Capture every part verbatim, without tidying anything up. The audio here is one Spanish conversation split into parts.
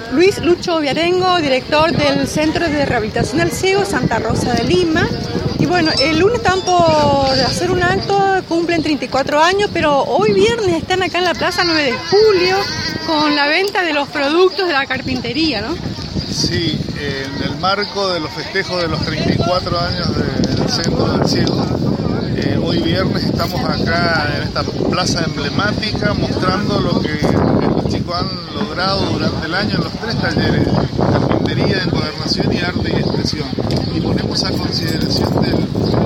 Luis Lucho Viarengo, director del Centro de Rehabilitación del Ciego Santa Rosa de Lima. Y bueno, el lunes están por hacer un acto, cumplen treinta y cuatro años, pero hoy viernes están acá en la Plaza nueve de julio con la venta de los productos de la carpintería, ¿no? Sí, en el marco de los festejos de los treinta y cuatro años del Centro del Ciego, eh, hoy viernes estamos acá en esta plaza emblemática mostrando lo que los chicos han logrado durante el año en los tres talleres: carpintería, encuadernación y arte y expresión. Y ponemos a consideración del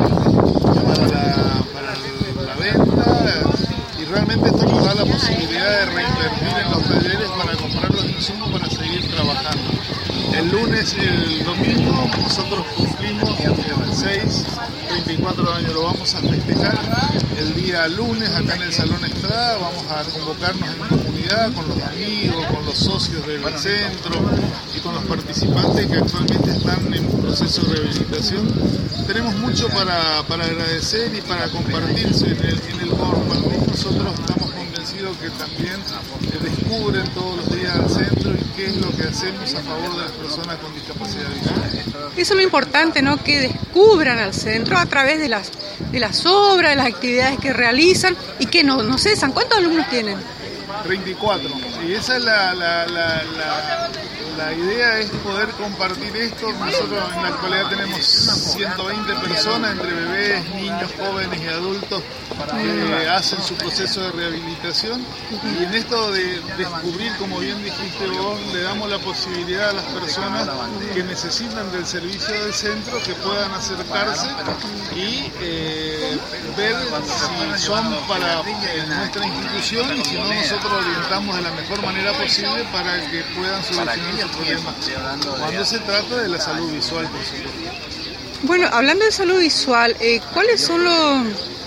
para la, para la venta, y realmente esto nos da la posibilidad de reinvertir en los talleres para comprar los insumos para seguir trabajando. El lunes y el domingo nosotros cumplimos seis, treinta y cuatro años, lo vamos a festejar el día lunes acá en el Salón Estrada. Vamos a convocarnos en comunidad con los amigos, con los socios del centro y con los participantes que actualmente están en proceso de rehabilitación. Tenemos mucho para, para agradecer y para compartir en el, en el Gorman. Nosotros estamos convencidos que también descubren todos los días al centro y qué es lo que hacemos a favor de las personas con discapacidad visual. Eso es lo importante, ¿no? Que descubran al centro a través de las, de las obras, de las actividades que realizan y que no, no cesan. ¿Cuántos alumnos tienen? treinta y cuatro. Y esa es la, la, la, la, la idea, es poder compartir esto. Nosotros en la actualidad tenemos ciento veinte personas, entre bebés, niños, jóvenes y adultos, que hacen su proceso de rehabilitación. Y en esto de descubrir, como bien dijiste vos, le damos la posibilidad a las personas que necesitan del servicio del centro que puedan acercarse y eh, ver si son para eh, nuestra institución, y si no, nosotros orientamos de la mejor manera posible para que puedan solucionar sus problemas cuando se trata de la salud visual, por supuesto. Bueno, hablando de salud visual, eh, ¿cuáles son los,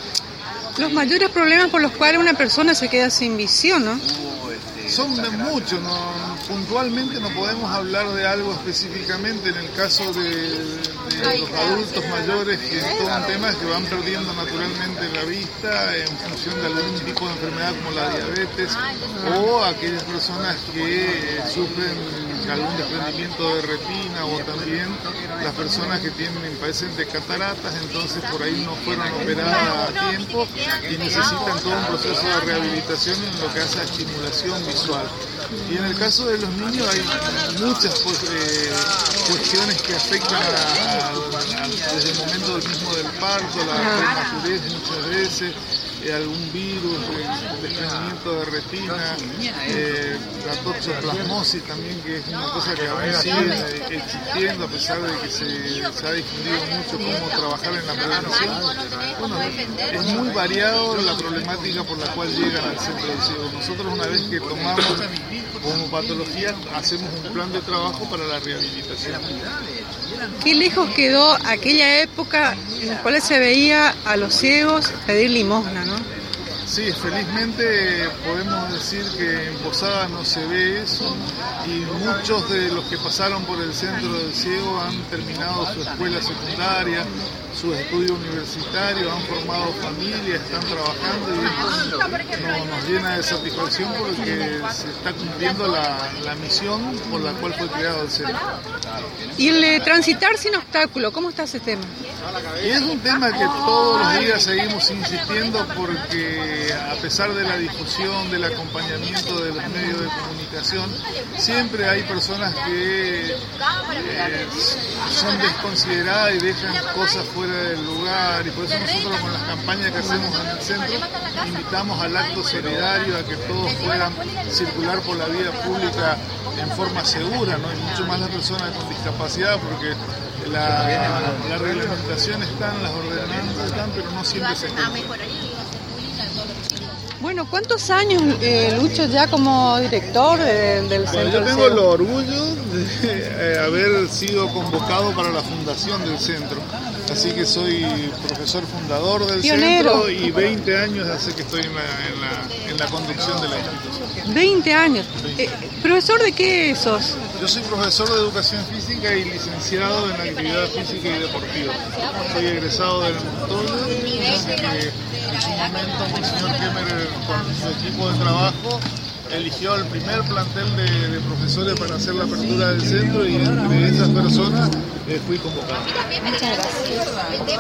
los mayores problemas por los cuales una persona se queda sin visión, no? Son de muchos, ¿no? Puntualmente no podemos hablar de algo específicamente. En el caso de, de los adultos mayores, que es todo un tema que van perdiendo naturalmente la vista en función de algún tipo de enfermedad como la diabetes, o aquellas personas que eh, sufren algún desprendimiento de retina, o también las personas que tienen padecen de cataratas, entonces por ahí no fueron operadas a tiempo y necesitan todo un proceso de rehabilitación en lo que hace a estimulación visual. Y en el caso de los niños hay muchas eh, cuestiones que afectan a, a, desde el momento del mismo del parto, la prematurez muchas veces, eh, algún virus, eh, desprendimiento de retina, eh, la toxoplasmosis también, que es una cosa que aún sigue eh, existiendo a pesar de que se, se ha difundido mucho cómo trabajar en la prevención. Bueno, es muy variado la problemática por la cual llegan al centro del ciego. Nosotros, una vez que tomamos como patología, hacemos un plan de trabajo para la rehabilitación. Qué lejos quedó aquella época en la cual se veía a los ciegos pedir limosna, ¿no? Sí, felizmente podemos decir que en Posada no se ve eso, y muchos de los que pasaron por el Centro del Ciego han terminado su escuela secundaria, su estudio universitario, han formado familia, están trabajando, y esto no, nos llena de satisfacción porque se está cumpliendo la, la misión por la cual fue creado el centro. Y el de transitar sin obstáculo, ¿cómo está ese tema? Y es un tema que todos los días seguimos insistiendo, porque a pesar de la difusión, del acompañamiento de los medios de comunicación, siempre hay personas que eh, son desconsideradas y dejan cosas fuera del lugar, y por eso nosotros, con las campañas que hacemos en el centro, invitamos al acto solidario a que todos puedan circular por la vía pública en forma segura, ¿no? Y mucho más las personas con discapacidad, porque la, la reglamentación está, las ordenanzas están, pero no siempre se cumplen. Bueno, ¿cuántos años, eh, Lucho, ya como director de, del bueno, centro? Yo tengo el orgullo de eh, haber sido convocado para la fundación del centro, así que soy profesor fundador del Pionero. centro, y veinte años hace que estoy en la, en la, en la conducción de la institución. veinte años. Eh, ¿Profesor de qué sos? Yo soy profesor de educación física y licenciado en actividad física y deportiva. Soy egresado del Montoya, que en su momento el señor Kemmer, con su equipo de trabajo, eligió el primer plantel de, de profesores para hacer la apertura del centro y entre esas personas eh, fui convocado. Muchas gracias.